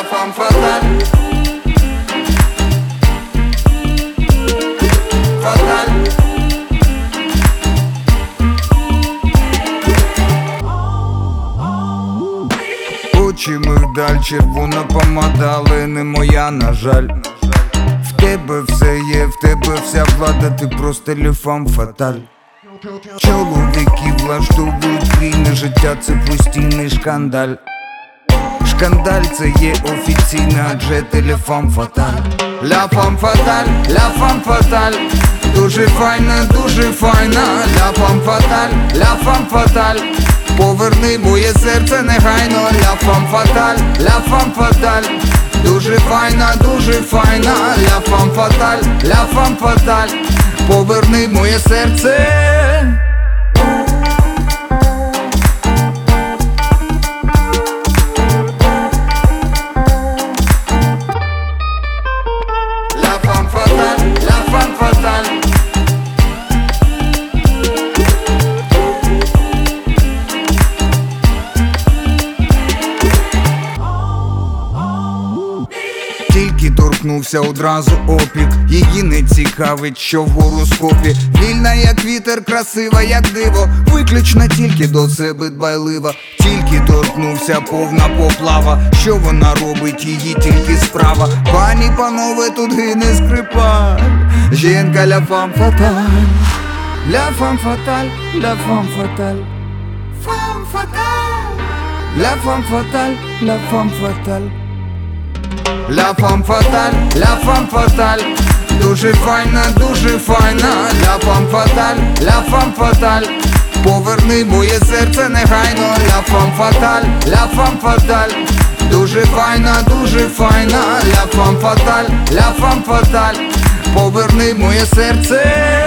femme fatale. Fatale. Очі мигдаль, червона помада, але не моя, на жаль. В тебе все є, в тебе вся влада, ти просто le femme fatale. Чоловіки влаштовують війни, життя це постійний шкандаль. Шкандаль це є офіційне, адже ти le femme fatale. La femme fatale, la femme fatale. Дуже файна, дуже файна. La femme fatale, la femme fatale. Поверни моє серце негайно. La femme fatale, la femme fatale. Дуже файна, дуже файна. La femme fatale, la femme fatale. Поверни моє серце. La femme fatale, la femme fatale. Тільки торкнувся одразу опік, її не цікавить, що в гороскопі. Вільна як вітер, красива як диво, виключно тільки до себе дбайлива. Тільки торкнувся, повна поплава, що вона робить, її тільки справа. Пані, панове, тут гине скрипаль. Жінка la femme fatale. La femme fatale, la femme fatale. Femme fatale. La femme fatale, la femme fatale. La femme fatale, la femme fatale. Дуже файна, дуже файна. La femme fatale, la femme fatale. Поверни моє серце негайно. La femme fatale, la femme fatale. Дуже файна, дуже файна. La femme fatale, la femme fatale. Поверни моє серце.